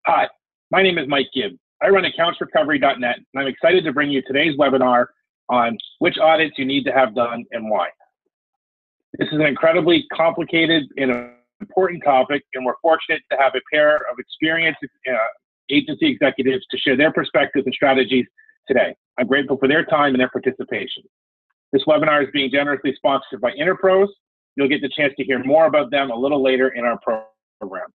Hi, my name is Mike Gibb. I run AccountsRecovery.net, and I'm excited to bring you today's webinar on which audits you need to have done and why. This is an incredibly complicated and important topic, and we're fortunate to have a pair of experienced agency executives to share their perspectives and strategies today. I'm grateful for their time and their participation. This webinar is being generously sponsored by Interpros. You'll get the chance to hear more about them a little later in our program.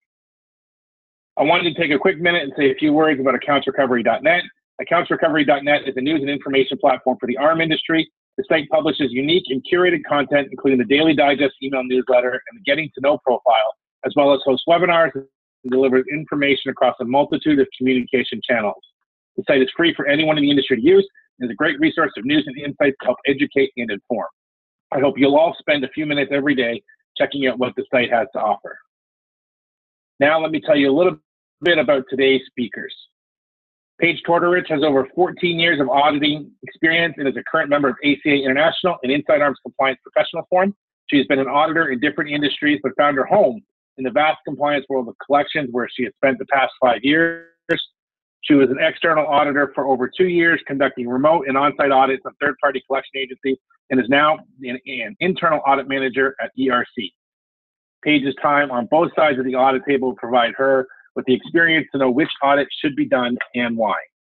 I wanted to take a quick minute and say a few words about AccountsRecovery.net. AccountsRecovery.net is a news and information platform for the ARM industry. The site publishes unique and curated content, including the Daily Digest email newsletter and the Getting to Know profile, as well as hosts webinars and delivers information across a multitude of communication channels. The site is free for anyone in the industry to use and is a great resource of news and insights to help educate and inform. I hope you'll all spend a few minutes every day checking out what the site has to offer. Now let me tell you a little bit about today's speakers. Paige Tortorich has over 14 years of auditing experience and is a current member of ACA International and Inside Arms Compliance Professional Forum. She has been an auditor in different industries, but found her home in the vast compliance world of collections, where she has spent the past 5 years. She was an external auditor for over 2 years, conducting remote and on-site audits on third-party collection agencies, and is now an internal audit manager at ERC. Paige's time on both sides of the audit table will provide her with the experience to know which audit should be done and why.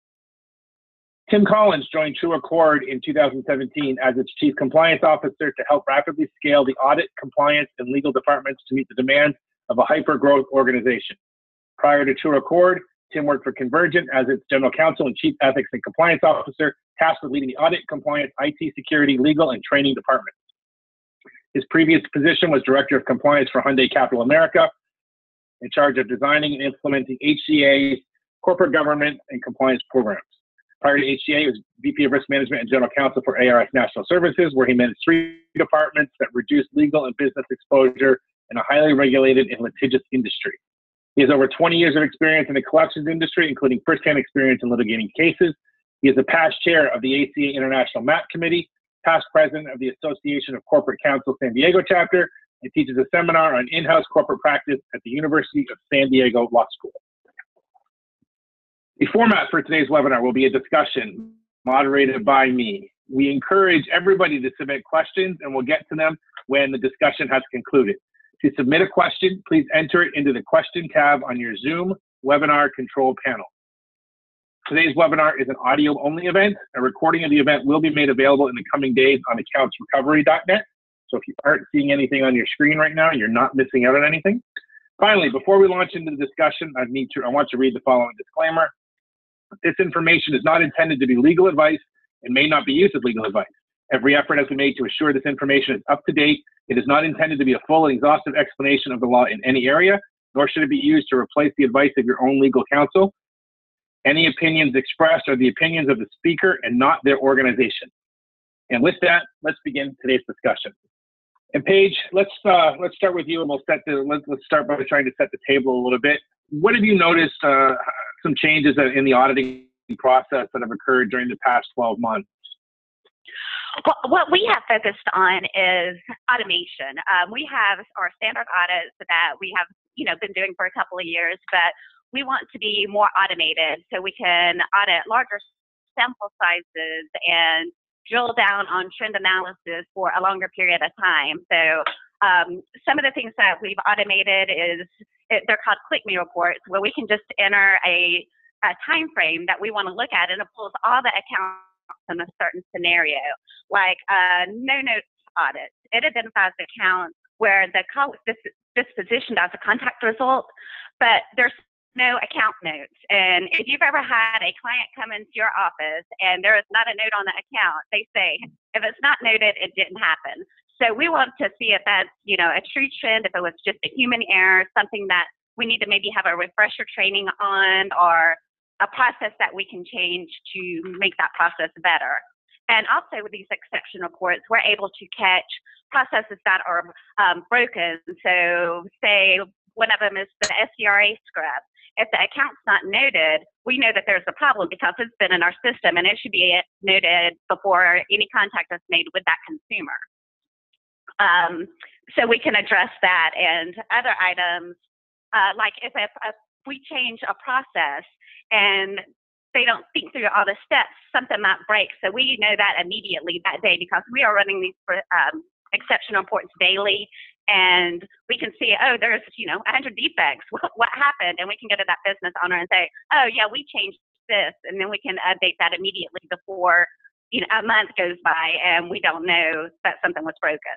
Tim Collins joined TrueAccord in 2017 as its Chief Compliance Officer to help rapidly scale the audit, compliance, and legal departments to meet the demands of a hyper-growth organization. Prior to TrueAccord, Tim worked for Convergent as its General Counsel and Chief Ethics and Compliance Officer, tasked with leading the audit, compliance, IT security, legal, and training departments. His previous position was Director of Compliance for Hyundai Capital America, in charge of designing and implementing HCA's corporate government and compliance programs. Prior to HCA, he was VP of Risk Management and General Counsel for ARS National Services, where he managed 3 departments that reduced legal and business exposure in a highly regulated and litigious industry. He has over 20 years of experience in the collections industry, including firsthand experience in litigating cases. He is a past chair of the ACA International MAP Committee, past president of the Association of Corporate Counsel San Diego chapter, and teaches a seminar on in-house corporate practice at the University of San Diego Law School. The format for today's webinar will be a discussion moderated by me. We encourage everybody to submit questions, and we'll get to them when the discussion has concluded. To submit a question, please enter it into the question tab on your Zoom webinar control panel. Today's webinar is an audio-only event. A recording of the event will be made available in the coming days on AccountsRecovery.net. So if you aren't seeing anything on your screen right now, you're not missing out on anything. Finally, before we launch into the discussion, I want to read the following disclaimer. This information is not intended to be legal advice and may not be used as legal advice. Every effort has been made to assure this information is up to date. It is not intended to be a full and exhaustive explanation of the law in any area, nor should it be used to replace the advice of your own legal counsel. Any opinions expressed are the opinions of the speaker and not their organization. And with that, let's begin today's discussion. And Paige, let's start with you, and let's start by trying to set the table a little bit. What have you noticed? Some changes in the auditing process that have occurred during the past 12 months? Well, what we have focused on is automation. We have our standard audits that we have, been doing for a couple of years, but we want to be more automated so we can audit larger sample sizes and drill down on trend analysis for a longer period of time. So some of the things that we've automated they're called Click Me reports, where we can just enter a time frame that we want to look at, and it pulls all the accounts in a certain scenario, like no notes audit. It identifies the account where the call was dispositioned as a contact result, but there's no account notes. And if you've ever had a client come into your office and there is not a note on the account, they say, if it's not noted, it didn't happen. So we want to see if that's, a true trend, if it was just a human error, something that we need to maybe have a refresher training on, or a process that we can change to make that process better. And also with these exception reports, we're able to catch processes that are broken. So say one of them is the SCRA scrub. If the account's not noted, we know that there's a problem because it's been in our system, and it should be noted before any contact is made with that consumer. So we can address that, and other items, like if a we change a process and they don't think through all the steps, something might break. So we know that immediately that day because we are running these exceptional reports daily, and we can see, oh, there's 100 defects. What happened? And we can go to that business owner and say, oh yeah, we changed this, and then we can update that immediately before a month goes by and we don't know that something was broken.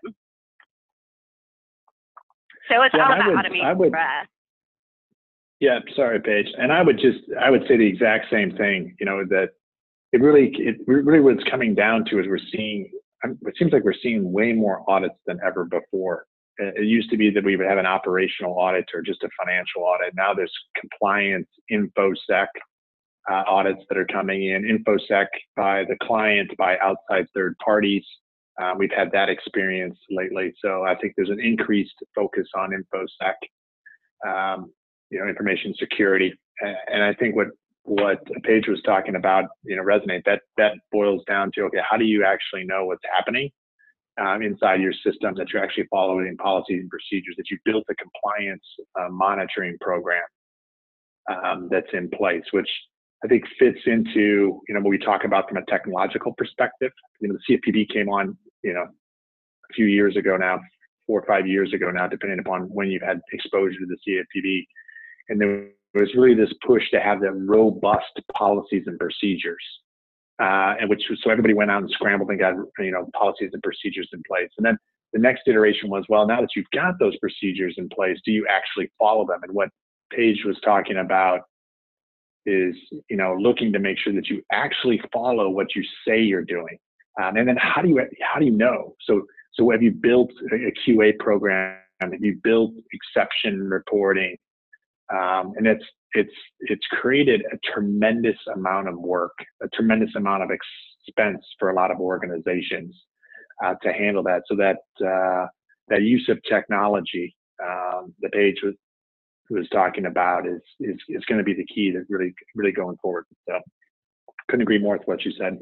So it's all about automation for us. Yeah, sorry, Paige. And I would say the exact same thing, that it really what it's coming down to is it seems like we're seeing way more audits than ever before. It used to be that we would have an operational audit or just a financial audit. Now there's compliance, InfoSec audits that are coming in, InfoSec by the client, by outside third parties. We've had that experience lately. So I think there's an increased focus on InfoSec, information security. And I think what Paige was talking about, Resonate, that boils down to, okay, how do you actually know what's happening inside your system, that you're actually following policies and procedures, that you built a compliance monitoring program that's in place, which I think fits into, what we talk about from a technological perspective. The CFPB came on, a few years ago now, 4 or 5 years ago now, depending upon when you've had exposure to the CFPB. And there was really this push to have the robust policies and procedures, so everybody went out and scrambled and got, policies and procedures in place. And then the next iteration was, well, now that you've got those procedures in place, do you actually follow them? And what Paige was talking about is, looking to make sure that you actually follow what you say you're doing. And then how do you know? So have you built a QA program? Have you built exception reporting? And it's created a tremendous amount of work, a tremendous amount of expense for a lot of organizations to handle that. So that use of technology that Paige was talking about is going to be the key to really going forward. So couldn't agree more with what you said.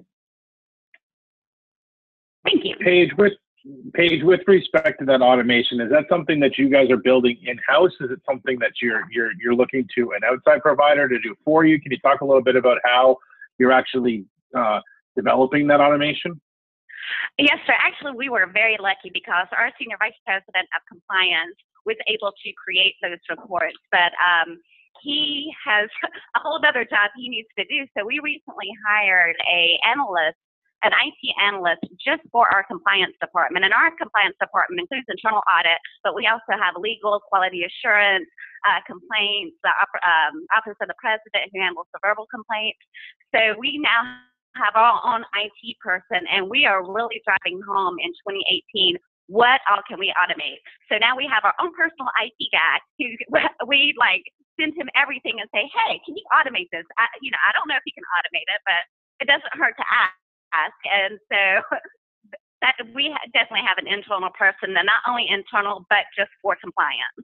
Thank you. Paige, with respect to that automation, is that something that you guys are building in-house? Is it something that you're looking to an outside provider to do for you? Can you talk a little bit about how you're actually developing that automation? Yes, sir. Actually, we were very lucky because our senior vice president of compliance was able to create those reports, but he has a whole other job he needs to do. So we recently hired an IT analyst just for our compliance department. And our compliance department includes internal audit, but we also have legal, quality assurance, complaints, the Office of the President who handles the verbal complaints. So we now have our own IT person, and we are really driving home in 2018, what all can we automate? So now we have our own personal IT guy who we send him everything and say, hey, can you automate this? I don't know if he can automate it, but it doesn't hurt to ask. And so that we definitely have an internal person, and not only internal, but just for compliance.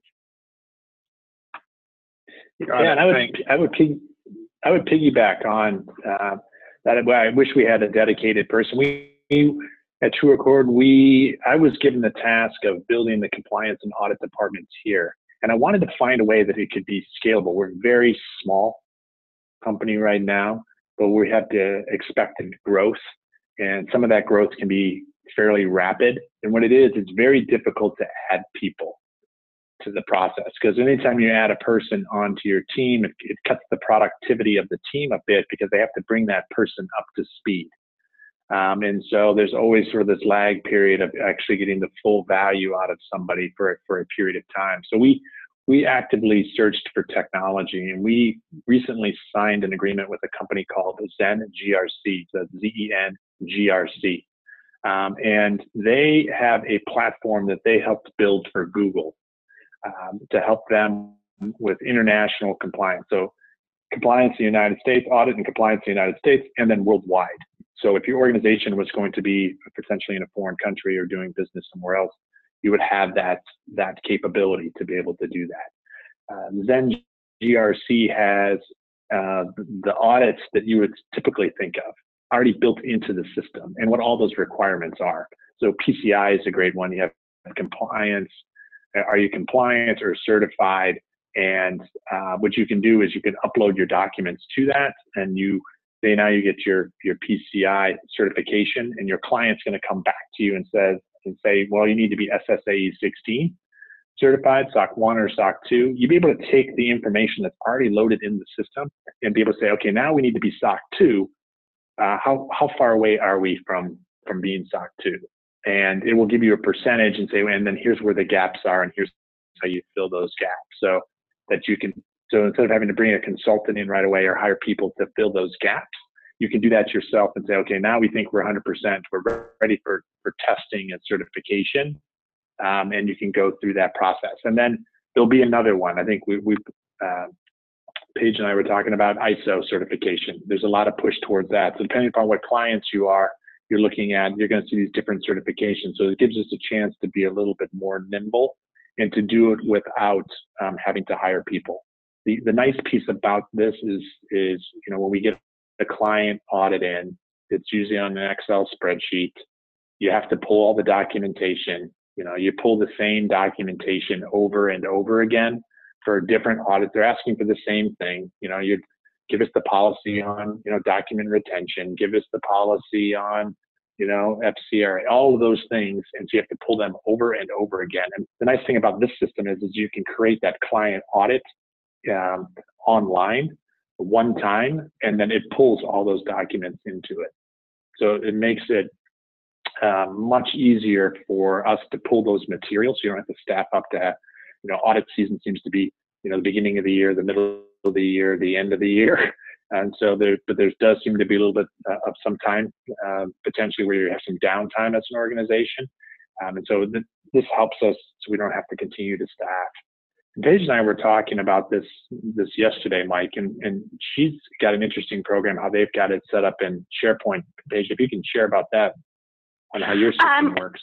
Yeah, and I would piggyback on that. I wish we had a dedicated person. We at TrueAccord, I was given the task of building the compliance and audit departments here, and I wanted to find a way that it could be scalable. We're a very small company right now, but we have to expected growth, and some of that growth can be fairly rapid. And what it is, it's very difficult to add people to the process, because anytime you add a person onto your team, it cuts the productivity of the team a bit because they have to bring that person up to speed. And so there's always sort of this lag period of actually getting the full value out of somebody for a period of time. So we actively searched for technology, and we recently signed an agreement with a company called Zen GRC, so Zen GRC. And they have a platform that they helped build for Google to help them with international compliance. So compliance in the United States, audit and compliance in the United States, and then worldwide. So if your organization was going to be potentially in a foreign country or doing business somewhere else, you would have that capability to be able to do that. Zen GRC has the audits that you would typically think of already built into the system and what all those requirements are. So PCI is a great one. You have compliance. Are you compliant or certified? And what you can do is you can upload your documents to that, and now you get your PCI certification, and your client's going to come back to you and say, well, you need to be SSAE 16 certified, SOC 1 or SOC 2. You'll be able to take the information that's already loaded in the system and be able to say, okay, now we need to be SOC 2. How far away are we from being SOC 2? And it will give you a percentage and say, and then here's where the gaps are, and here's how you fill those gaps. So instead of having to bring a consultant in right away or hire people to fill those gaps, you can do that yourself and say, okay, now we think we're 100%, we're ready for testing and certification. And you can go through that process. And then there'll be another one. I think Paige and I were talking about ISO certification. There's a lot of push towards that. So depending upon what clients you're looking at, you're going to see these different certifications. So it gives us a chance to be a little bit more nimble and to do it without having to hire people. The nice piece about this is when we get a client audit in, it's usually on an Excel spreadsheet. You have to pull all the documentation. You pull the same documentation over and over again for different audits. They're asking for the same thing. You give us the policy on, document retention, give us the policy on, FCRA, all of those things. And so you have to pull them over and over again. And the nice thing about this system is you can create that client audit online one time, and then it pulls all those documents into it. So it makes it much easier for us to pull those materials. So you don't have to staff up to have, audit season seems to be, the beginning of the year, the middle of the year, the end of the year. And so there does seem to be a little bit of some time, potentially where you have some downtime as an organization. And so this helps us so we don't have to continue to staff. And Paige and I were talking about this yesterday, Mike, and she's got an interesting program, how they've got it set up in SharePoint. Paige, if you can share about that, on how your system works.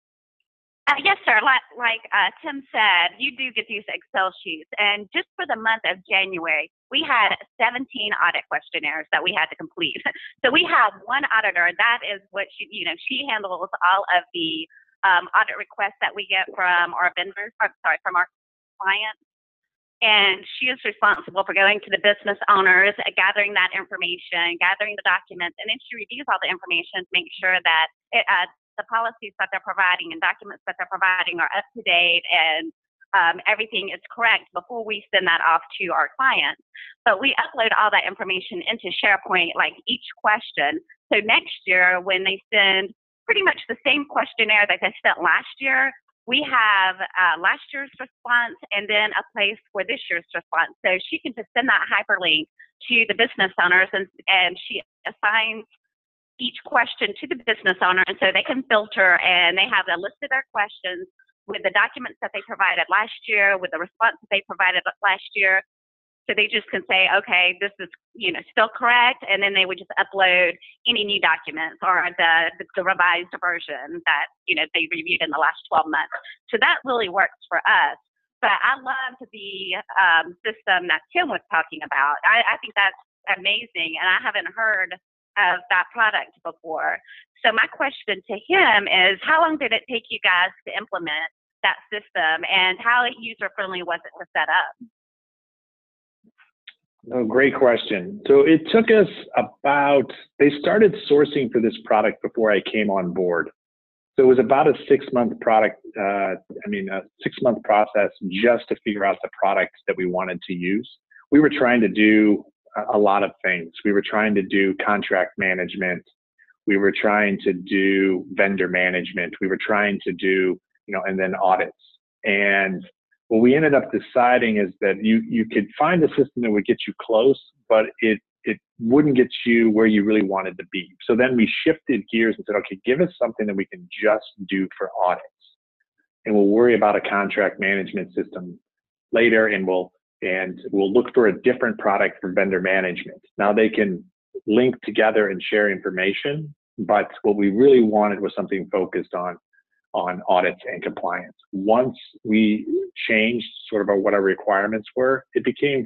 Yes, sir. Like Tim said, you do get these Excel sheets. And just for the month of January, we had 17 audit questionnaires that we had to complete. So we have one auditor. That is what she handles all of the audit requests that we get from our vendors, from our clients. And she is responsible for going to the business owners, gathering that information, gathering the documents, and then she reviews all the information to make sure that the policies that they're providing and documents that they're providing are up to date and everything is correct before we send that off to our clients. But we upload all that information into SharePoint, like each question. So next year, when they send pretty much the same questionnaire that they sent last year, we have last year's response and then a place for this year's response. So she can just send that hyperlink to the business owners and she assigns each question to the business owner, and so they can filter and they have a list of their questions with the documents that they provided last year, with the response that they provided last year. So they just can say, okay, this is still correct, and then they would just upload any new documents or the revised version that they reviewed in the last 12 months. So that really works for us. But I loved the system that Tim was talking about. I think that's amazing, and I haven't heard of that product before. So my question to him is, how long did it take you guys to implement that system, and how user-friendly was it to set up? Oh, great question. So it took us they started sourcing for this product before I came on board. So it was about a 6-month product, a 6-month process just to figure out the product that we wanted to use. We were trying to do a lot of things. We were trying to do contract management. We were trying to do vendor management. We were trying to do, and then audits. And what we ended up deciding is that you could find a system that would get you close, but it wouldn't get you where you really wanted to be. So then we shifted gears and said, okay, give us something that we can just do for audits. And we'll worry about a contract management system later, and we'll look for a different product for vendor management. Now they can link together and share information, but what we really wanted was something focused on audits and compliance. Once we changed sort of what our requirements were, it became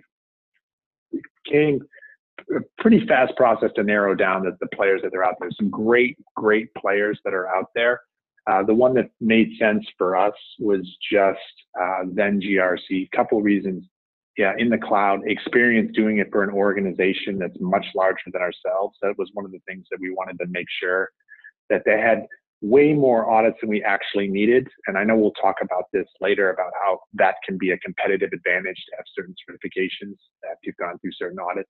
a pretty fast process to narrow down the players that are out there. Some great players that are out there. The one that made sense for us was just Zen GRC. Couple reasons. in the cloud, experience doing it for an organization that's much larger than ourselves. That was one of the things that we wanted to make sure that they had way more audits than we actually needed. And I know we'll talk about this later about how that can be a competitive advantage to have certain certifications after you've gone through certain audits.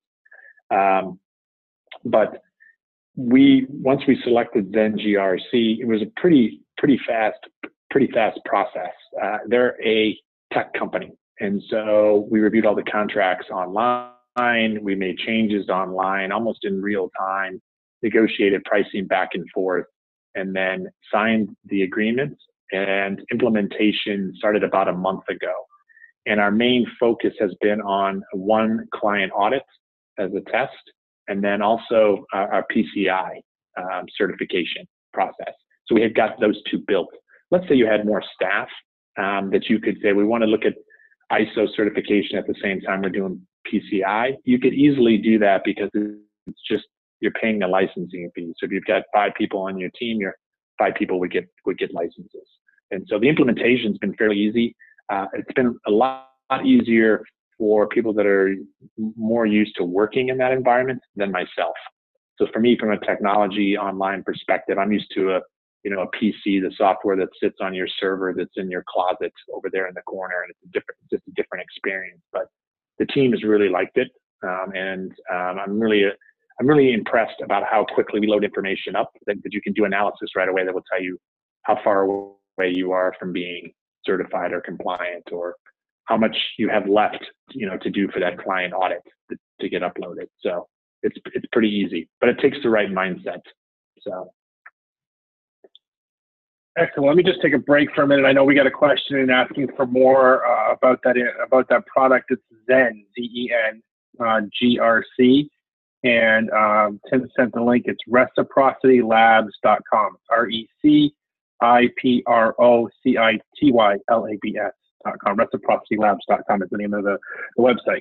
But once we selected Zen GRC, it was a pretty fast process. They're a tech company. And so we reviewed all the contracts online. We made changes online, almost in real time, negotiated pricing back and forth, and then signed the agreements. And implementation started about a month ago. And our main focus has been on one client audit as a test, and then also our PCI certification process. So we had got those two built. Let's say you had more staff that you could say, we want to look at ISO certification at the same time we're doing PCI. You could easily do that because it's just, you're paying a licensing fee. So if you've got 5 people on your team, your 5 people would get licenses. And so the implementation's been fairly easy. It's been a lot easier for people that are more used to working in that environment than myself. So for me, from a technology online perspective, I'm used to a PC, the software that sits on your server that's in your closet over there in the corner, and it's just a different experience. But the team has really liked it, and I'm really impressed about how quickly we load information up. That you can do analysis right away that will tell you how far away you are from being certified or compliant, or how much you have left, to do for that client audit to get uploaded. So it's pretty easy, but it takes the right mindset. So. Excellent. Let me just take a break for a minute. I know we got a question and asking for more about that product. It's Zen, Z-E-N, GRC, and Tim sent the link. It's reciprocitylabs.com. RECIPROCITYLABS.com. Reciprocitylabs.com is the name of the website.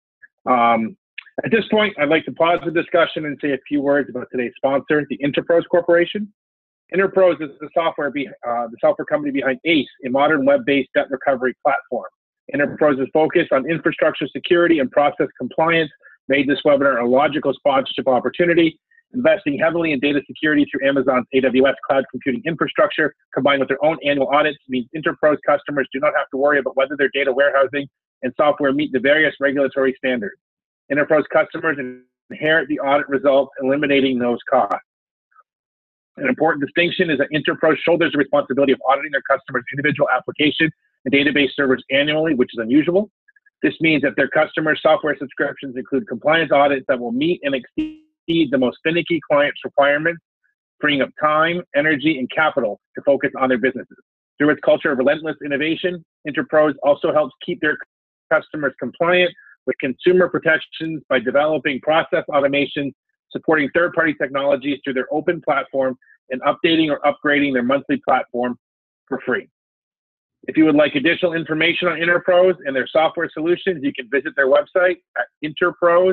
At this point, I'd like to pause the discussion and say a few words about today's sponsor, the Interpros Corporation. Interpros is the software company behind ACE, a modern web-based debt recovery platform. Interpros is focused on infrastructure security and process compliance, made this webinar a logical sponsorship opportunity. Investing heavily in data security through Amazon's AWS cloud computing infrastructure, combined with their own annual audits, means Interpros customers do not have to worry about whether their data warehousing and software meet the various regulatory standards. Interpros customers inherit the audit results, eliminating those costs. An important distinction is that Interpros shoulders the responsibility of auditing their customers' individual application and database servers annually, which is unusual. This means that their customers' software subscriptions include compliance audits that will meet and exceed the most finicky clients' requirements, freeing up time, energy, and capital to focus on their businesses. Through its culture of relentless innovation, Interpros also helps keep their customers compliant with consumer protections by developing process automation, supporting third-party technologies through their open platform, and updating or upgrading their monthly platform for free. If you would like additional information on Interpros and their software solutions, you can visit their website at Interpros,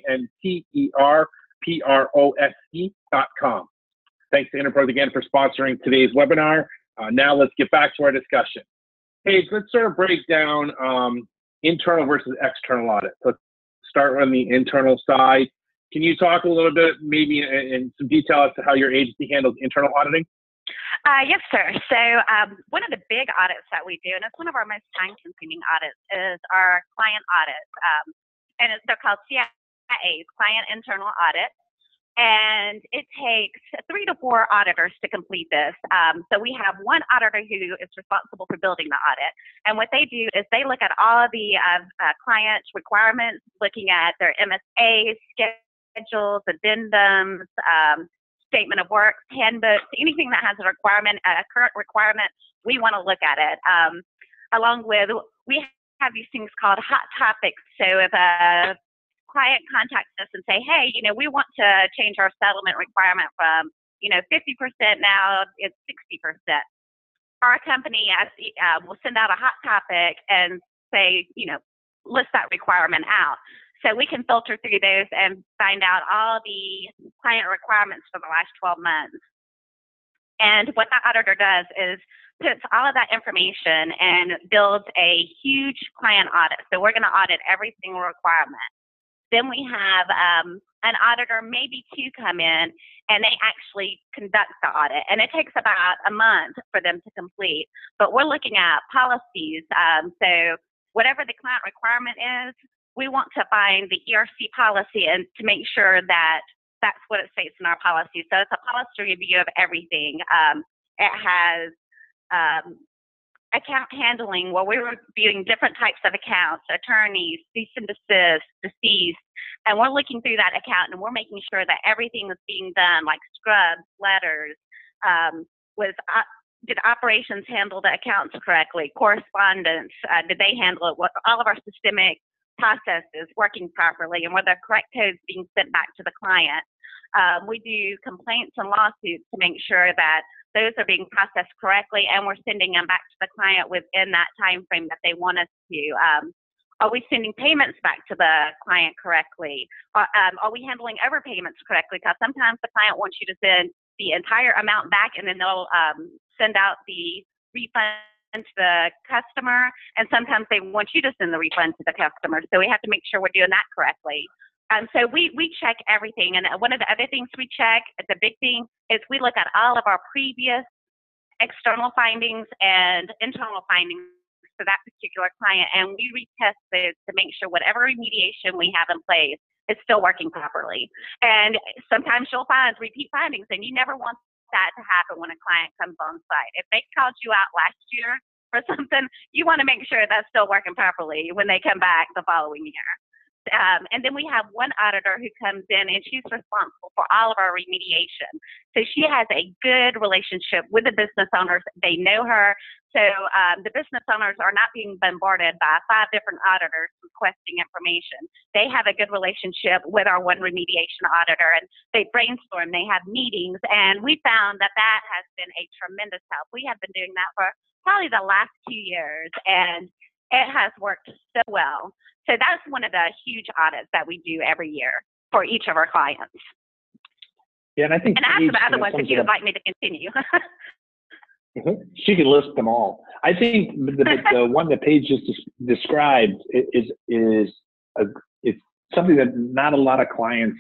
INTERPROSE.com. Thanks to Interpros again for sponsoring today's webinar. Now let's get back to our discussion. Hey, let's sort of break down internal versus external audit. Let's start on the internal side. Can you talk a little bit, maybe in some detail, as to how your agency handles internal auditing? Yes, sir. So one of the big audits that we do, and it's one of our most time-consuming audits, is our client audits. And they're called CIAs, Client Internal Audit. And it takes 3 to 4 auditors to complete this. So we have one auditor who is responsible for building the audit. And what they do is they look at all the client requirements, looking at their MSAs, schedules, addendums, statement of work, handbooks, anything that has a requirement, a current requirement, we want to look at it. Along with, we have these things called hot topics. So if a client contacts us and say, hey, we want to change our settlement requirement from, 50% now, it's 60%. Our company will send out a hot topic and say, list that requirement out. So we can filter through those and find out all the client requirements for the last 12 months. And what that auditor does is puts all of that information and builds a huge client audit. So we're going to audit every single requirement. Then we have an auditor, maybe two, come in and they actually conduct the audit. And it takes about a month for them to complete. But we're looking at policies. So whatever the client requirement is, we want to find the ERC policy and to make sure that that's what it states in our policy. So it's a policy review of everything. It has account handling, where we're reviewing different types of accounts, attorneys, cease and desist, deceased, and we're looking through that account and we're making sure that everything is being done, like scrubs, letters, did operations handle the accounts correctly, correspondence, did they handle it, what all of our systemic processes working properly, and were the correct codes being sent back to the client. We do complaints and lawsuits to make sure that those are being processed correctly and we're sending them back to the client within that time frame that they want us to. Are we sending payments back to the client correctly? Are we handling overpayments correctly? Because sometimes the client wants you to send the entire amount back and then they'll send out the refund to the customer, and sometimes they want you to send the refund to the customer. So we have to make sure we're doing that correctly. So we check everything. And one of the other things we check, the big thing, is we look at all of our previous external findings and internal findings for that particular client, and we retest those to make sure whatever remediation we have in place is still working properly. And sometimes you'll find repeat findings, and you never want that to happen when a client comes on site. If they called you out last year for something, you want to make sure that's still working properly when they come back the following year. And then we have one auditor who comes in and she's responsible for all of our remediation. So she has a good relationship with the business owners. They know her. So the business owners are not being bombarded by 5 different auditors requesting information. They have a good relationship with our one remediation auditor, and they brainstorm, they have meetings, and we found that that has been a tremendous help. We have been doing that for probably the last 2 years, and it has worked so well. So that's one of the huge audits that we do every year for each of our clients. Yeah, and I think. And ask the other ones if you would like me to continue. She can list them all. I think the one that Paige just described is it's something that not a lot of clients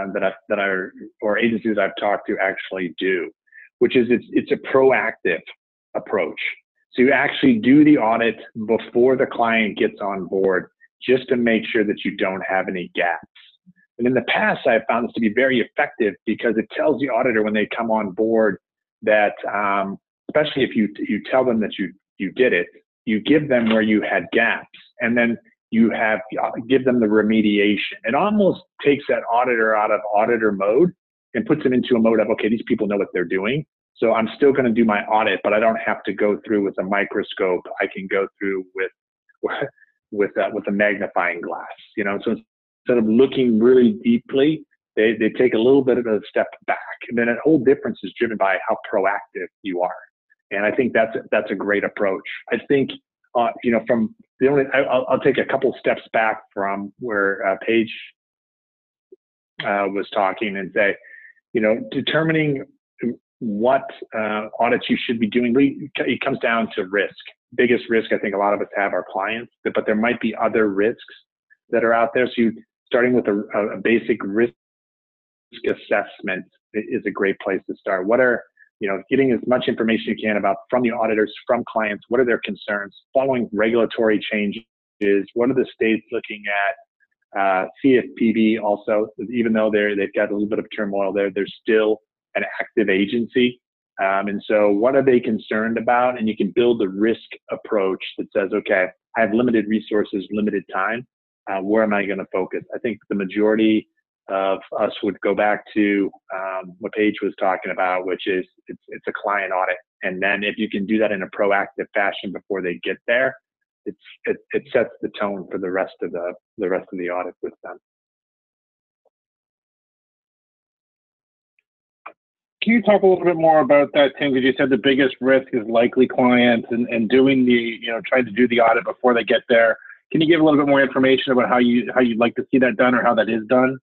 or agencies I've talked to actually do, which is it's a proactive approach. So you actually do the audit before the client gets on board, just to make sure that you don't have any gaps. And in the past, I found this to be very effective because it tells the auditor when they come on board that, especially if you tell them that you did it, you give them where you had gaps, and then you give them the remediation. It almost takes that auditor out of auditor mode and puts them into a mode of, okay, these people know what they're doing. So I'm still going to do my audit, but I don't have to go through with a microscope. I can go through with a magnifying glass, So instead of looking really deeply, they take a little bit of a step back, and then a whole difference is driven by how proactive you are. And I think that's a great approach. I think from the I'll take a couple steps back from where Paige was talking and say, determining what audits you should be doing, it comes down to risk. Biggest risk I think a lot of us have are clients, but there might be other risks that are out there. So starting with a basic risk assessment is a great place to start. What are, getting as much information you can from the auditors, from clients, what are their concerns, following regulatory changes, what are the states looking at, CFPB also, even though they've got a little bit of turmoil there, they're still an active agency. And so what are they concerned about? And you can build a risk approach that says, okay, I have limited resources, limited time. Where am I going to focus? I think the majority of us would go back to what Paige was talking about, which is it's a client audit. And then if you can do that in a proactive fashion before they get there, it sets the tone for the rest of the audit with them. Can you talk a little bit more about that, Tim? Because you said the biggest risk is likely clients and doing trying to do the audit before they get there. Can you give a little bit more information about how you'd like to see that done or how that is done?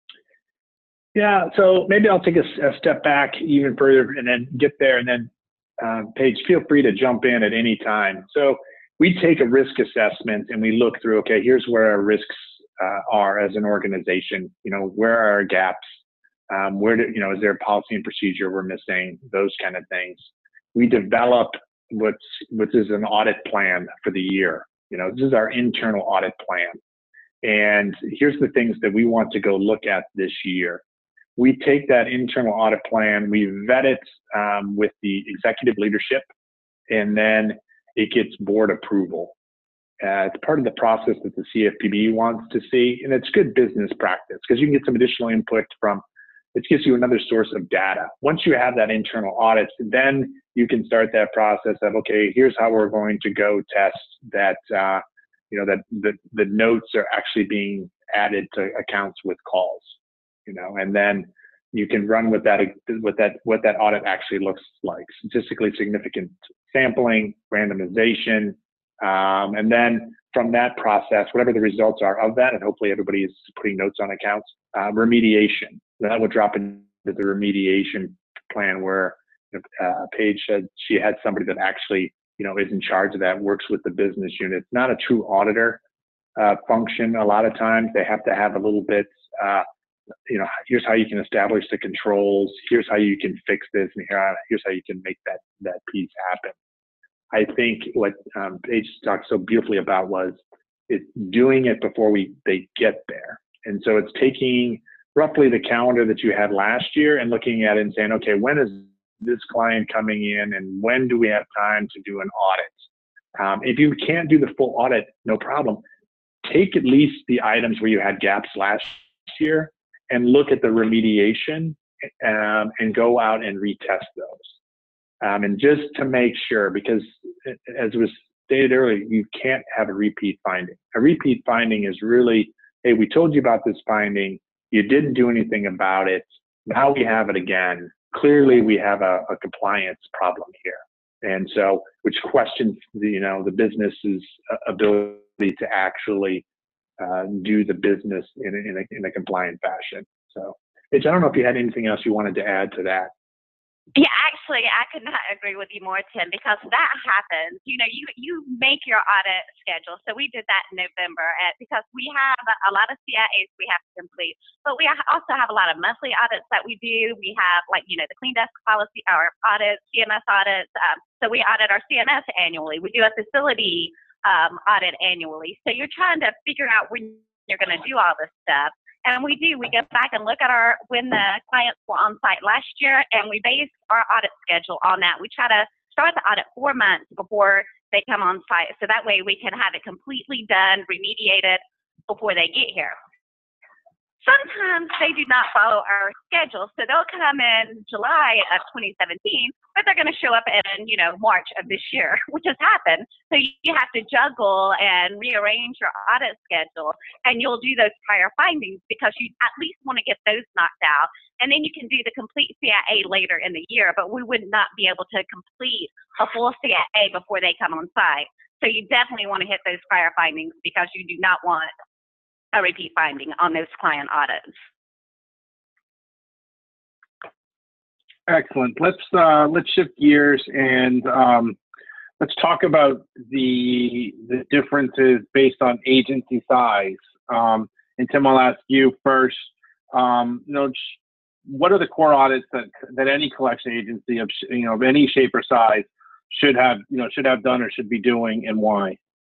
Yeah, so maybe I'll take a step back even further and then get there. And then Paige, feel free to jump in at any time. So we take a risk assessment and we look through, okay, here's where our risks are as an organization. Where are our gaps? Is there a policy and procedure we're missing? Those kind of things. We develop what is an audit plan for the year. This is our internal audit plan. And here's the things that we want to go look at this year. We take that internal audit plan, we vet it with the executive leadership, and then it gets board approval. It's part of the process that the CFPB wants to see, and it's good business practice because you can get some additional input from, it gives you another source of data. Once you have that internal audit, then you can start that process of, okay, here's how we're going to go test that, that the notes are actually being added to accounts with calls. And then you can run with that, what that audit actually looks like. Statistically significant sampling, randomization, and then from that process, whatever the results are of that, and hopefully everybody is putting notes on accounts, remediation. That would drop into the remediation plan where Paige said she had somebody that actually, is in charge of that, works with the business unit. It's not a true auditor function. A lot of times they have to have a little bit, here's how you can establish the controls, here's how you can fix this, and here's how you can make that piece happen. I think what Paige talked so beautifully about was it's doing it before they get there. And so it's taking roughly the calendar that you had last year and looking at it and saying, okay, when is this client coming in and when do we have time to do an audit? If you can't do the full audit, no problem. Take at least the items where you had gaps last year and look at the remediation and go out and retest those. And just to make sure, because as was stated earlier, you can't have a repeat finding. A repeat finding is really, hey, we told you about this finding, you didn't do anything about it, now we have it again. Clearly we have a compliance problem here. And so, which questions the business's ability to actually do the business in a compliant fashion. So, Paige, I don't know if you had anything else you wanted to add to that. Yeah, actually, I could not agree with you more, Tim, because that happens. You make your audit schedule. So we did that in November because we have a lot of CIAs we have to complete, but we also have a lot of monthly audits that we do. We have the Clean Desk policy, our audits, CMS audits. So we audit our CMS annually. We do a facility audit annually. So you're trying to figure out when you're going to do all this stuff. And we go back and look at when the clients were on site last year, and we base our audit schedule on that. We try to start the audit 4 months before they come on site, so that way we can have it completely done, remediated before they get here. Sometimes they do not follow our schedule, so they'll come in July of 2017, but they're going to show up in March of this year, which has happened. So you have to juggle and rearrange your audit schedule, and you'll do those prior findings because you at least want to get those knocked out, and then you can do the complete CIA later in the year. But we would not be able to complete a full CIA before they come on site. So you definitely want to hit those prior findings because you do not want a repeat finding on those client audits. Excellent. Let's shift gears and let's talk about the differences based on agency size. And Tim, I'll ask you first. What are the core audits that any collection agency of any shape or size should have done or should be doing, and why?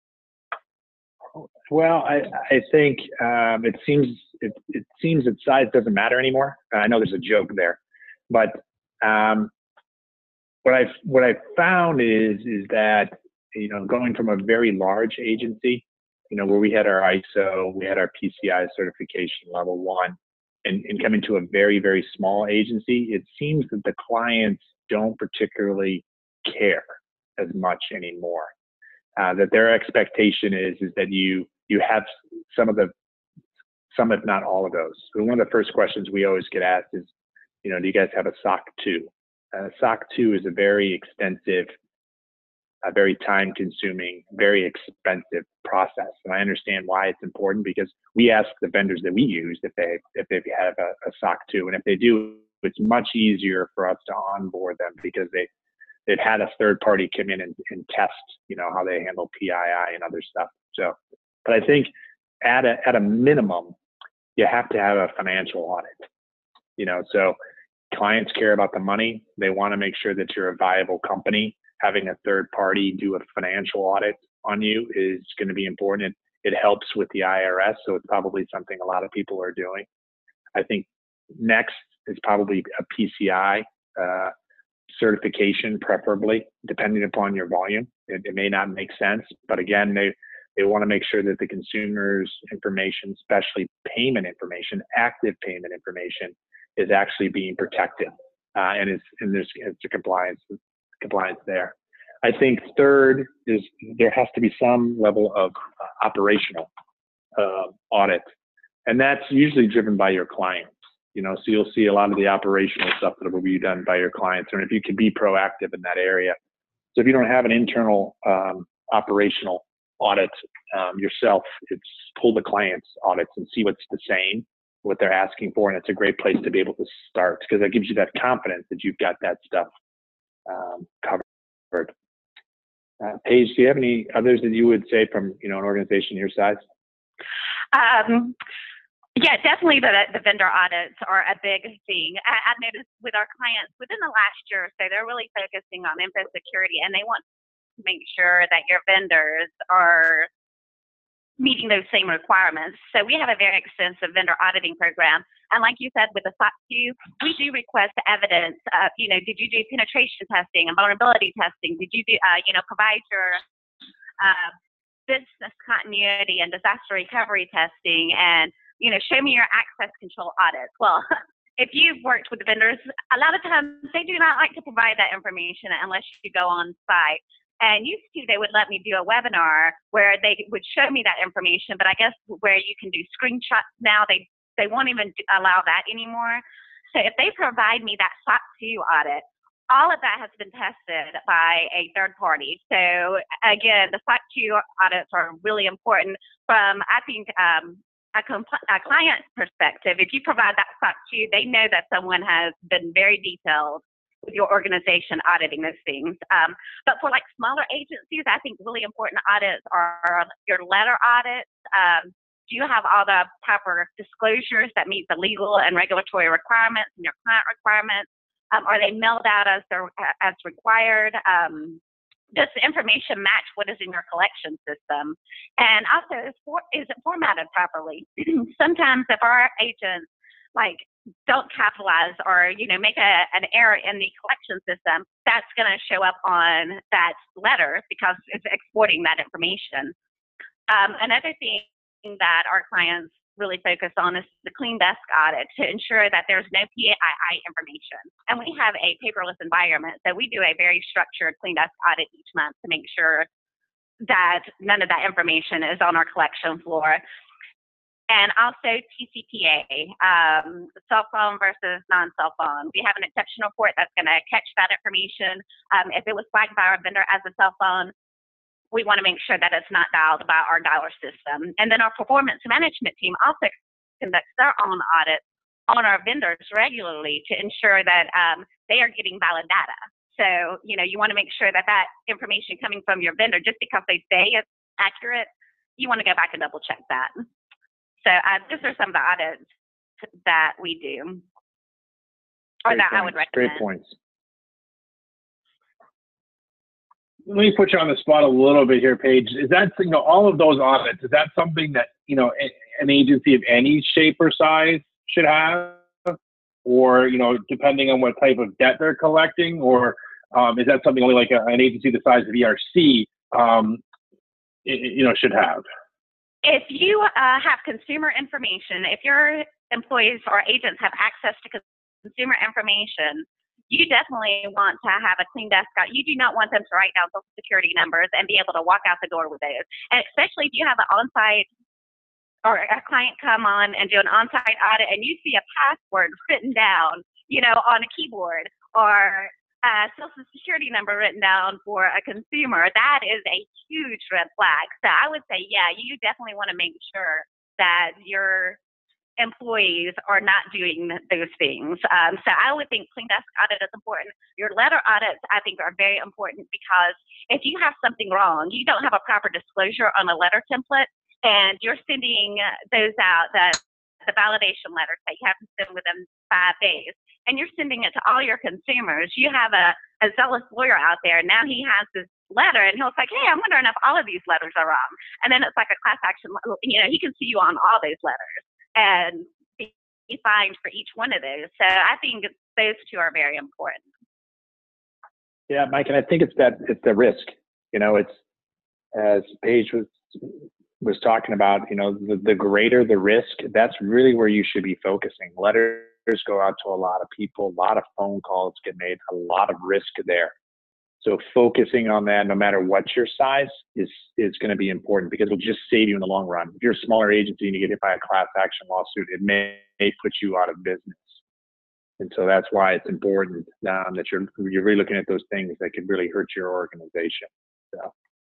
Well, I think it seems that size doesn't matter anymore. I know there's a joke there, but what I've found is that going from a very large agency, where we had our ISO, we had our PCI certification level 1, and coming to a very, very small agency, it seems that the clients don't particularly care as much anymore. That their expectation is that you have some if not all of those. So one of the first questions we always get asked is, do you guys have a SOC 2? SOC 2 is a very extensive, a very time-consuming, very expensive process, and I understand why it's important because we ask the vendors that we use if they have a SOC 2, and if they do, it's much easier for us to onboard them because they've had a third party come in and test, how they handle PII and other stuff. So, but I think at a minimum, you have to have a financial audit. So clients care about the money. They want to make sure that you're a viable company. Having a third party do a financial audit on you is going to be important. It helps with the IRS, so it's probably something a lot of people are doing. I think next is probably a PCI certification, preferably, depending upon your volume. It may not make sense, but again, they want to make sure that the consumer's information, especially payment information, active payment information, is actually being protected, and there's a compliance there. I think third is there has to be some level of operational audit, and that's usually driven by your clients. So you'll see a lot of the operational stuff that will be done by your clients, and if you can be proactive in that area. So if you don't have an internal operational audit yourself, it's pull the client's audits and see what's the same, what they're asking for, and it's a great place to be able to start because that gives you that confidence that you've got that stuff covered. Paige, do you have any others that you would say from an organization your size? Yeah, definitely the vendor audits are a big thing. I've noticed with our clients within the last year or so, they're really focusing on info security, and they want to make sure that your vendors are meeting those same requirements. So we have a very extensive vendor auditing program. And like you said, with the SOC 2, we do request evidence of, did you do penetration testing and vulnerability testing? Did you do, provide your business continuity and disaster recovery testing? And, show me your access control audits. Well, if you've worked with the vendors, a lot of times they do not like to provide that information unless you go on site. And used to, they would let me do a webinar where they would show me that information, but I guess where you can do screenshots now, they won't even allow that anymore. So if they provide me that SOC 2 audit, all of that has been tested by a third party. So again, the SOC 2 audits are really important from, I think, a client perspective. If you provide that SOC 2, they know that someone has been very detailed with your organization auditing those things. But for like smaller agencies, I think really important audits are your letter audits. Do you have all the proper disclosures that meet the legal and regulatory requirements and your client requirements? Are they mailed out as required? Does the information match what is in your collection system? And also, is it formatted properly? Sometimes if our agents don't capitalize or make an error in the collection system, that's going to show up on that letter because it's exporting that information. Another thing that our clients really focus on is the clean desk audit to ensure that there's no PII information. And we have a paperless environment, so we do a very structured clean desk audit each month to make sure that none of that information is on our collection floor. And also TCPA, cell phone versus non-cell phone. We have an exception report that's going to catch that information. If it was flagged by our vendor as a cell phone, we want to make sure that it's not dialed by our dialer system. And then our performance management team also conducts their own audits on our vendors regularly to ensure that they are getting valid data. So, you want to make sure that that information coming from your vendor, just because they say it's accurate, you want to go back and double check that. So these are some of the audits that we do, or that I would recommend. Great points. Let me put you on the spot a little bit here, Paige. Is that, all of those audits, is that something that, an agency of any shape or size should have? Or, depending on what type of debt they're collecting? Or is that something only like an agency the size of ERC, should have? If you have consumer information, if your employees or agents have access to consumer information, you definitely want to have a clean desk out. You do not want them to write down social security numbers and be able to walk out the door with those. And especially if you have an on-site or a client come on and do an on-site audit and you see a password written down, on a keyboard, or a social security number written down for a consumer, that is a huge red flag. So I would say, yeah, you definitely want to make sure that your employees are not doing those things. So I would think clean desk audit is important. Your letter audits, I think, are very important because if you have something wrong, you don't have a proper disclosure on a letter template, and you're sending those out, the validation letters that you have to send within 5 days, and you're sending it to all your consumers. You have a zealous lawyer out there, and now he has this letter, and he'll say, hey, I'm wondering if all of these letters are wrong. And then it's like a class action, he can sue you on all those letters and be fined for each one of those. So I think those two are very important. Yeah, Mike, and I think it's the risk. It's, as Paige was talking about, the greater the risk, that's really where you should be focusing. Letters go out to a lot of people, a lot of phone calls get made, a lot of risk there. So focusing on that, no matter what your size, is going to be important because it'll just save you in the long run. If you're a smaller agency and you get hit by a class action lawsuit, it may put you out of business. And so that's why it's important that you're really looking at those things that could really hurt your organization. So.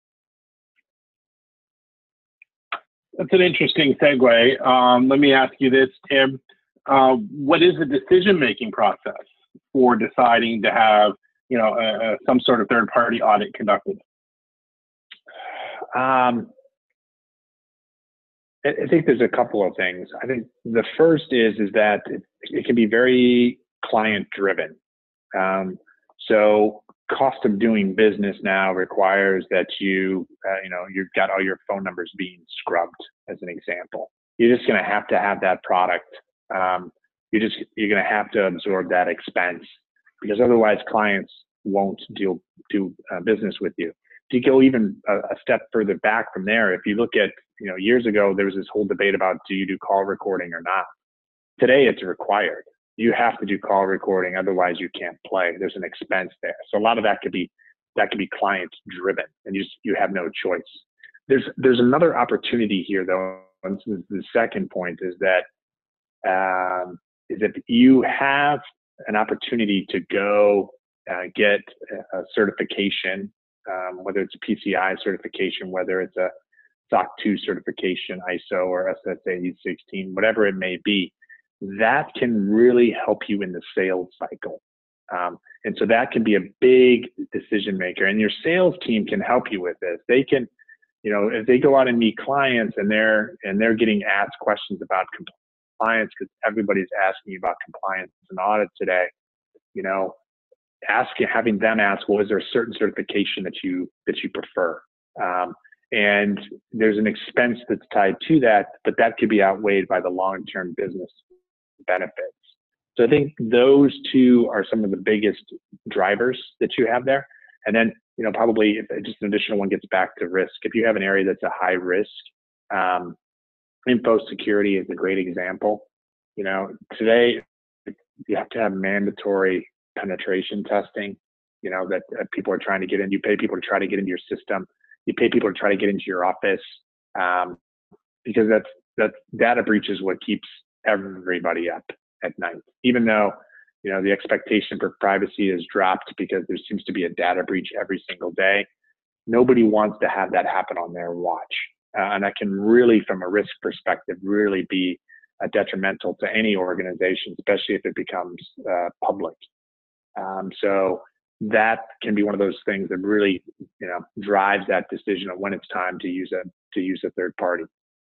That's an interesting segue. Let me ask you this, Tim. What is the decision-making process for deciding to have some sort of third-party audit conducted? I think there's a couple of things. I think the first is that it can be very client-driven. So cost of doing business now requires that you've got all your phone numbers being scrubbed, as an example. You're just going to have that product. You're going to have to absorb that expense because otherwise clients won't do business with you. To go even a step further back from there, if you look at, years ago, there was this whole debate about do you do call recording or not. Today, it's required. You have to do call recording, otherwise you can't play. There's an expense there. So a lot of that could be client driven, and you have no choice. There's another opportunity here though. And this is the second point is that if you have an opportunity to go get a certification, whether it's a PCI certification, whether it's a SOC 2 certification, ISO or SSA 16, whatever it may be, that can really help you in the sales cycle. And so that can be a big decision maker, and your sales team can help you with this. They can, if they go out and meet clients and they're getting asked questions about compliance, because everybody's asking you about compliance and audit today, having them ask, well, is there a certain certification that you prefer? And there's an expense that's tied to that, but that could be outweighed by the long-term business benefits. So I think those two are some of the biggest drivers that you have there. And then, probably if just an additional one gets back to risk. If you have an area that's a high risk, info security is a great example. Today you have to have mandatory penetration testing, that people are trying to get in. You pay people to try to get into your system. You pay people to try to get into your office, because that's data breach is what keeps everybody up at night. Even though, the expectation for privacy has dropped because there seems to be a data breach every single day. Nobody wants to have that happen on their watch. And that can really, from a risk perspective, really be detrimental to any organization, especially if it becomes public. So that can be one of those things that really, drives that decision of when it's time to use a third party.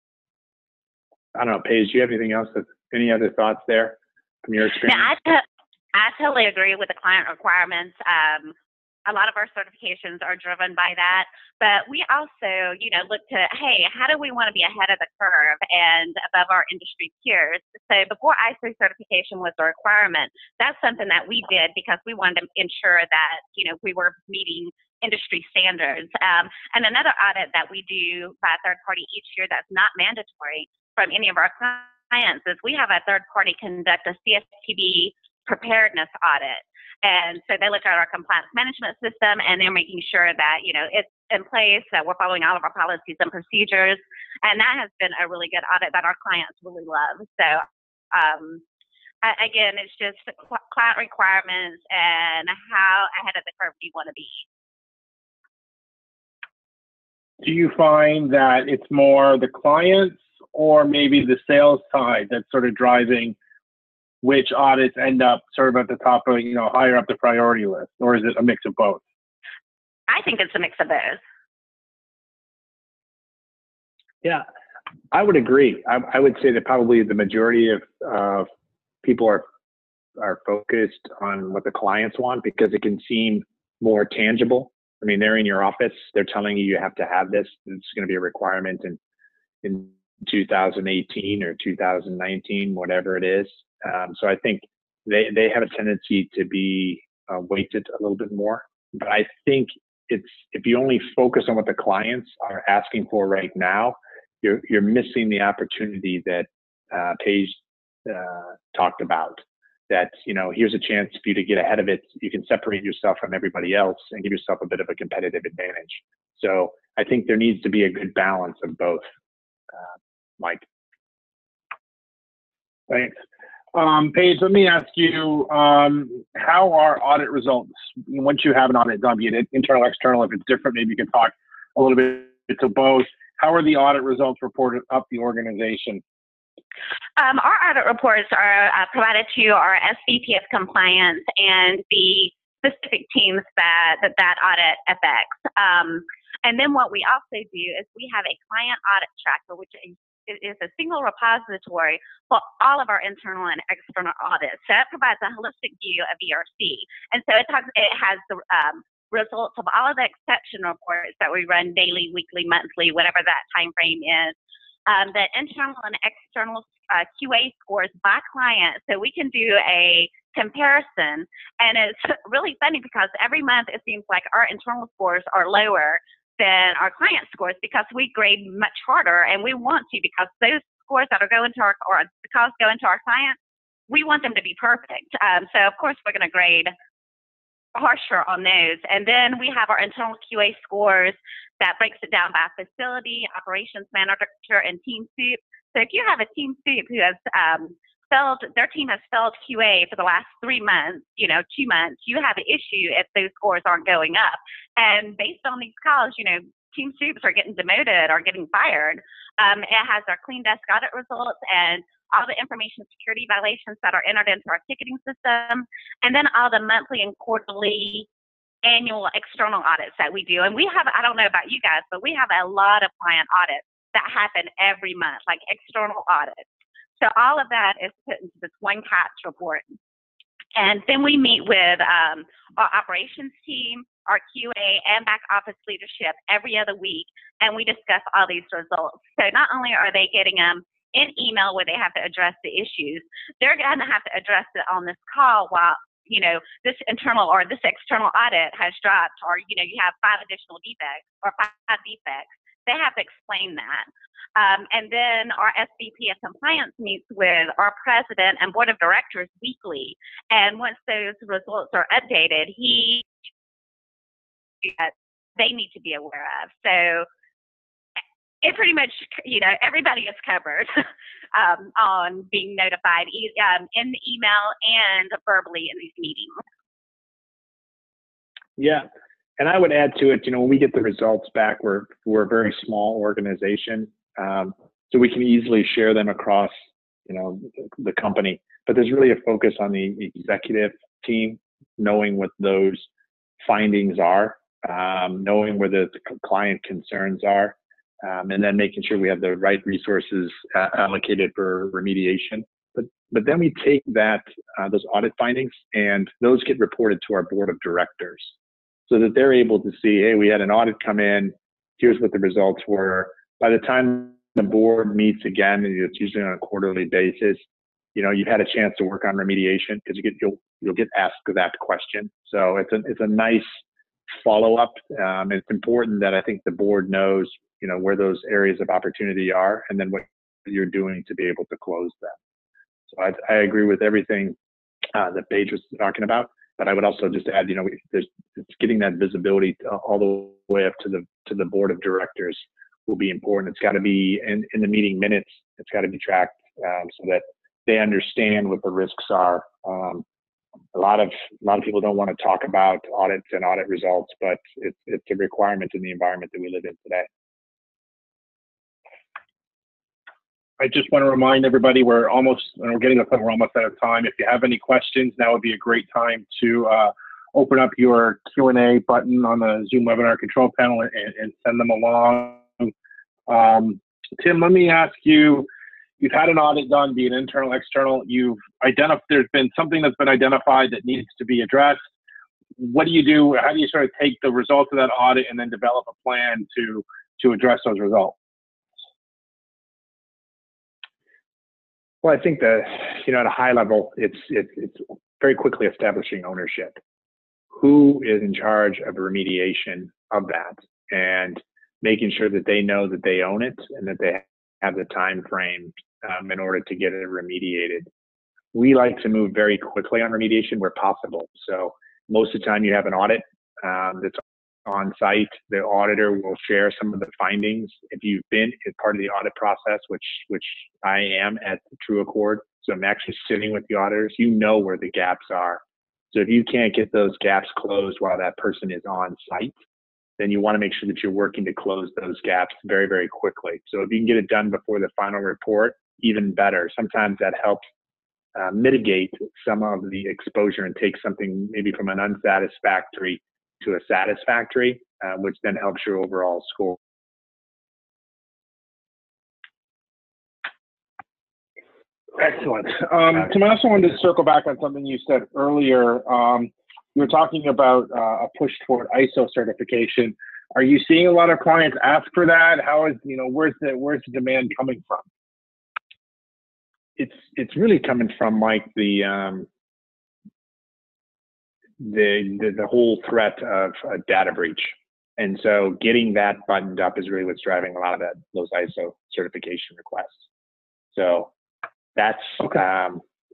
I don't know, Paige, do you have anything else? Any other thoughts there from your experience? No, I totally agree with the client requirements. A lot of our certifications are driven by that, but we also, look to, hey, how do we want to be ahead of the curve and above our industry peers? So before ISO certification was a requirement, that's something that we did because we wanted to ensure that, we were meeting industry standards. And another audit that we do by a third party each year that's not mandatory from any of our clients is we have a third party conduct a CSTB preparedness audit. And so they look at our compliance management system and they're making sure that, it's in place, that we're following all of our policies and procedures. And that has been a really good audit that our clients really love. So, again, it's just client requirements and how ahead of the curve do you want to be. Do you find that it's more the clients or maybe the sales side that's sort of driving which audits end up sort of at the top of, higher up the priority list? Or is it a mix of both? I think it's a mix of both. Yeah, I would agree. I would say that probably the majority of people are focused on what the clients want because it can seem more tangible. I mean, they're in your office. They're telling you have to have this. It's going to be a requirement in 2018 or 2019, whatever it is. So I think they have a tendency to be weighted a little bit more. But I think if you only focus on what the clients are asking for right now, you're missing the opportunity that Paige talked about. That, here's a chance for you to get ahead of it. You can separate yourself from everybody else and give yourself a bit of a competitive advantage. So I think there needs to be a good balance of both, Mike. Thanks. Paige, let me ask you, how are audit results, once you have an audit done, be it internal, external, if it's different, maybe you can talk a little bit to both. How are the audit results reported up the organization? Our audit reports are provided to our SVP of compliance and the specific teams that audit affects. And then what we also do is we have a client audit tracker, which is a single repository for all of our internal and external audits. So it provides a holistic view of ERC. And so it has the results of all of the exception reports that we run daily, weekly, monthly, whatever that time frame is. The internal and external QA scores by client, so we can do a comparison. And it's really funny because every month it seems like our internal scores are lower than our client scores because we grade much harder, and we want to, because those scores that are going to our clients, we want them to be perfect. So of course we're going to grade harsher on those. And then we have our internal QA scores that breaks it down by facility, operations manager, and team soup. So if you have a team soup who has their team has failed QA for the last 3 months, 2 months, you have an issue if those scores aren't going up. And based on these calls, team soups are getting demoted or getting fired. It has our clean desk audit results and all the information security violations that are entered into our ticketing system, and then all the monthly and quarterly annual external audits that we do. And we have, I don't know about you guys, but we have a lot of client audits that happen every month, like external audits. So all of that is put into this one CATS report. And then we meet with our operations team, our QA, and back office leadership every other week, and we discuss all these results. So not only are they getting them in email where they have to address the issues, they're going to have to address it on this call while, this internal or this external audit has dropped, or, you have 5 additional defects or 5 defects. They have to explain that. And then our SVP of compliance meets with our president and board of directors weekly. And once those results are updated, they need to be aware of. So it pretty much, everybody is covered on being notified in the email and verbally in these meetings. Yeah. And I would add to it, when we get the results back, we're a very small organization. So we can easily share them across, the company. But there's really a focus on the executive team, knowing what those findings are, knowing where the client concerns are, and then making sure we have the right resources allocated for remediation. But then we take those audit findings, and those get reported to our board of directors, so that they're able to see, hey, we had an audit come in, here's what the results were. By the time the board meets again, and it's usually on a quarterly basis, you've had a chance to work on remediation because you'll get asked that question. So it's a nice follow-up. It's important that I think the board knows, where those areas of opportunity are, and then what you're doing to be able to close them. So I agree with everything that Paige was talking about. But I would also just add, it's getting that visibility all the way up to the board of directors will be important. It's got to be in the meeting minutes. It's got to be tracked so that they understand what the risks are. A lot of people don't want to talk about audits and audit results, but it's a requirement in the environment that we live in today. I just want to remind everybody we're getting to the point we're almost out of time. If you have any questions, now would be a great time to open up your Q&A button on the Zoom webinar control panel and send them along. Tim, let me ask you, you've had an audit done, be it internal, external, there's been something that's been identified that needs to be addressed. What do you do? How do you sort of take the results of that audit and then develop a plan to address those results? Well, I think that, at a high level, it's very quickly establishing ownership. Who is in charge of remediation of that, and making sure that they know that they own it and that they have the time frame in order to get it remediated. We like to move very quickly on remediation where possible. So most of the time you have an audit that's on site. The auditor will share some of the findings. If you've been as part of the audit process, which I am at TrueAccord, so I'm actually sitting with the auditors, where the gaps are. So if you can't get those gaps closed while that person is on site, then you want to make sure that you're working to close those gaps very, very quickly. So if you can get it done before the final report, even better. Sometimes that helps mitigate some of the exposure and take something maybe from an unsatisfactory to a satisfactory, which then helps your overall score. Excellent. Tim, I also wanted to circle back on something you said earlier. You were talking about a push toward ISO certification. Are you seeing a lot of clients ask for that? How is, where's the demand coming from? It's really coming from like the whole threat of a data breach. And so getting that buttoned up is really what's driving a lot of those ISO certification requests. So that's, okay.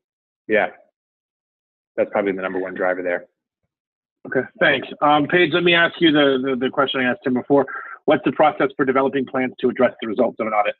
That's probably the number one driver there. Okay, thanks. Paige, let me ask you the question I asked him before. What's the process for developing plans to address the results of an audit?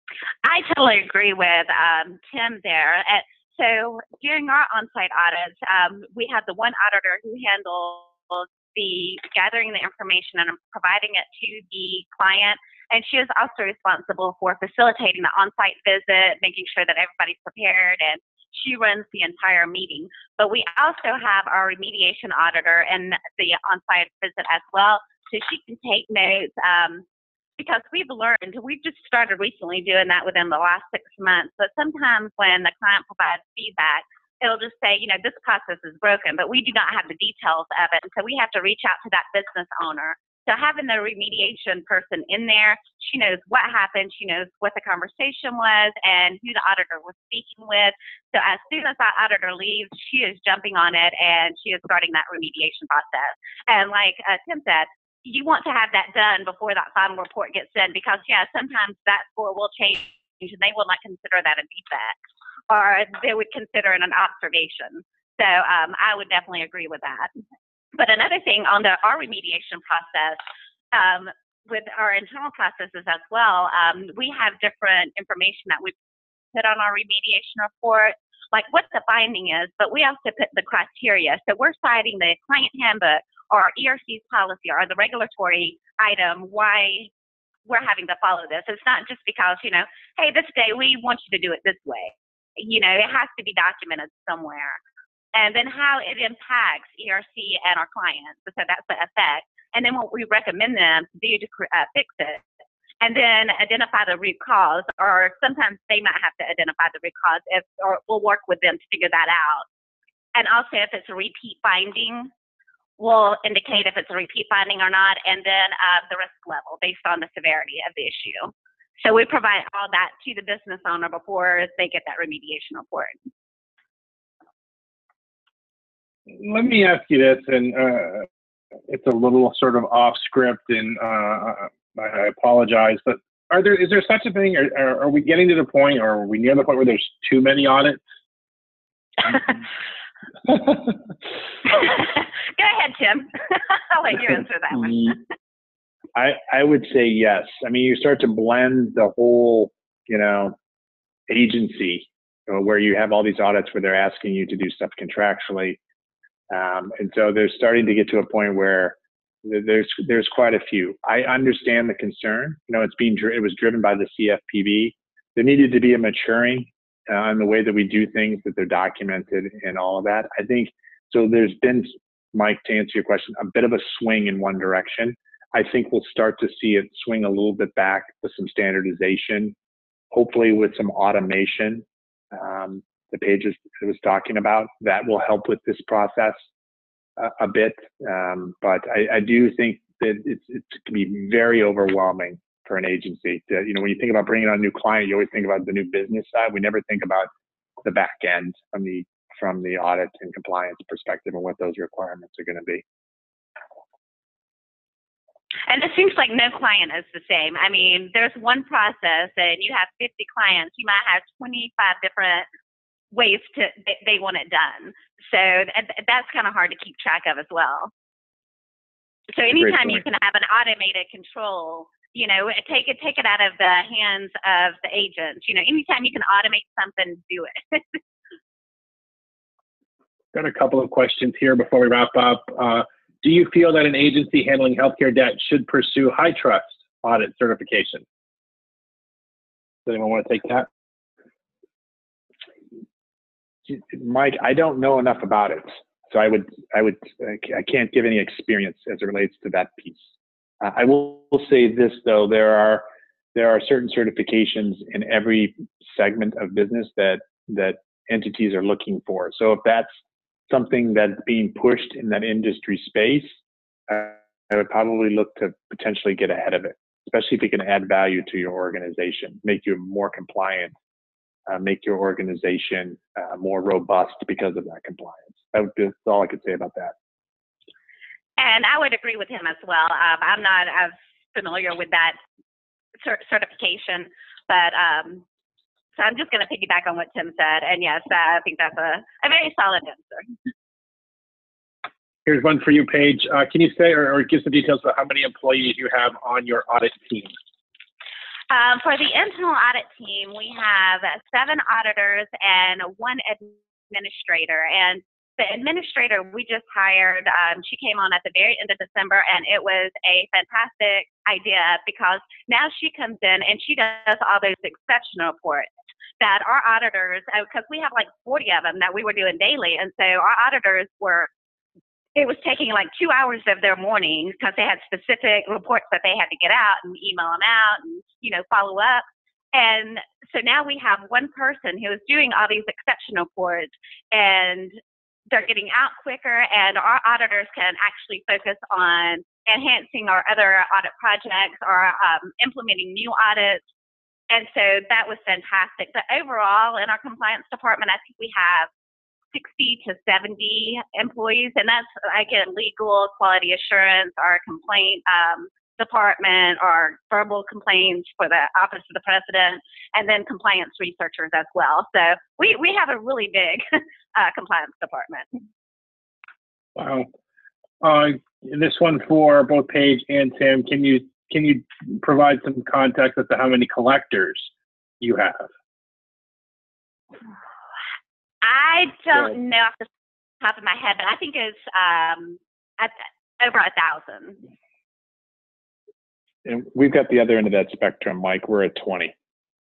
I totally agree with Tim there. So during our on-site audits, we have the one auditor who handles the gathering the information and providing it to the client. And she is also responsible for facilitating the on-site visit, making sure that everybody's prepared, and she runs the entire meeting. But we also have our remediation auditor and the on-site visit as well, so she can take notes. Because we've just started recently doing that within the last 6 months. But sometimes when the client provides feedback, it'll just say, this process is broken, but we do not have the details of it. And so we have to reach out to that business owner. So having the remediation person in there, she knows what happened, she knows what the conversation was and who the auditor was speaking with. So as soon as that auditor leaves, she is jumping on it and she is starting that remediation process. And like Tim said, you want to have that done before that final report gets in, because sometimes that score will change and they will not consider that a defect, or they would consider it an observation. So I would definitely agree with that. But another thing on our remediation process, with our internal processes as well, we have different information that we put on our remediation report, like what the finding is, but we also put the criteria. So we're citing the client handbook or ERC's policy or the regulatory item why we're having to follow this. It's not just because, hey, this day we want you to do it this way. It has to be documented somewhere. And then how it impacts ERC and our clients. So that's the effect. And then what we recommend them to do to fix it. And then identify the root cause, or sometimes they might have to identify the root cause, or we'll work with them to figure that out. And also if it's a repeat finding, we'll indicate if it's a repeat finding or not, and then the risk level based on the severity of the issue. So we provide all that to the business owner before they get that remediation report. Let me ask you this, and it's a little sort of off script, and I apologize, but is there such a thing? Are we getting to the point, or are we near the point where there's too many audits? Go ahead, Tim. I'll let you answer that one. I would say yes. I mean, you start to blend the whole, agency, where you have all these audits where they're asking you to do stuff contractually. And so they're starting to get to a point where there's quite a few. I understand the concern. It was driven by the CFPB. there needed to be a maturing in the way that we do things, that they're documented and all of that. I think, so there's been, Mike, to answer your question, a bit of a swing in one direction. I think we'll start to see it swing a little bit back with some standardization, hopefully with some automation. The pages I was talking about, that will help with this process a bit. But I do think that it can be very overwhelming for an agency. You know, when you think about bringing on a new client, you always think about the new business side. We never think about the back end from the audit and compliance perspective and what those requirements are going to be. And it seems like no client is the same. I mean, there's one process and you have 50 clients. You might have 25 different ways they want it done. So that's kind of hard to keep track of as well. So anytime you can have an automated control, you know, take it out of the hands of the agents. You know, anytime you can automate something, do it. Got a couple of questions here before we wrap up. Do you feel that an agency handling healthcare debt should pursue HITRUST audit certification? Does anyone want to take that? Mike, I don't know enough about it, so I can't give any experience as it relates to that piece. I will say this though, there are certain certifications in every segment of business that entities are looking for. So if that's something that's being pushed in that industry space, I would probably look to potentially get ahead of it, especially if it can add value to your organization, make you more compliant, make your organization more robust because of that compliance. That's all I could say about that. And I would agree with him as well. I'm not as familiar with that certification, but so I'm just going to piggyback on what Tim said. And yes, I think that's a very solid answer. Here's one for you, Paige. Can you say or give some details about how many employees you have on your audit team? For the internal audit team, we have 7 auditors and 1 administrator. And the administrator we just hired, she came on at the very end of December, and it was a fantastic idea because now she comes in and she does all those exceptional reports that our auditors, because we have like 40 of them that we were doing daily. And so our auditors it was taking like 2 hours of their morning because they had specific reports that they had to get out and email them out and, you know, follow up. And so now we have one person who is doing all these exceptional reports, and they're getting out quicker, and our auditors can actually focus on enhancing our other audit projects or implementing new audits. And so that was fantastic. But overall, in our compliance department, I think we have 60 to 70 employees, and that's, again, legal, quality assurance, our complaint department, our verbal complaints for the Office of the President, and then compliance researchers as well. So we have a really big compliance department. Wow. This one for both Paige and Tim. Can you provide some context as to how many collectors you have? I don't know off the top of my head, but I think it's over 1,000. And we've got the other end of that spectrum, Mike. We're at 20.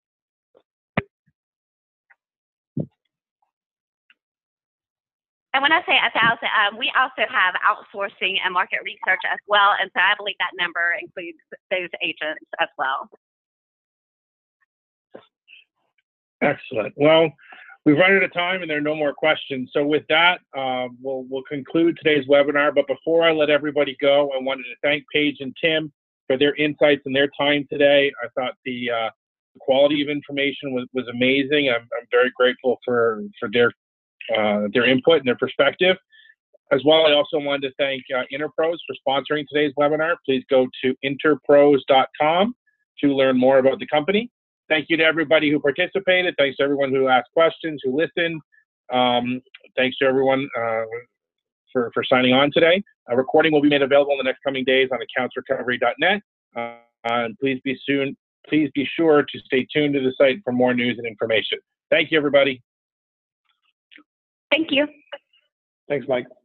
And when I say 1,000, we also have outsourcing and market research as well. And so I believe that number includes those agents as well. Excellent. Well, we've run out of time and there are no more questions. So with that, we'll conclude today's webinar. But before I let everybody go, I wanted to thank Paige and Tim for their insights and their time today. I thought the quality of information was amazing. I'm very grateful for their input and their perspective. As well, I also wanted to thank Interpros for sponsoring today's webinar. Please go to interpros.com to learn more about the company. Thank you to everybody who participated. Thanks to everyone who asked questions, who listened. Thanks to everyone for signing on today. A recording will be made available in the next coming days on accountsrecovery.net. And please be sure to stay tuned to the site for more news and information. Thank you, everybody. Thank you. Thanks, Mike.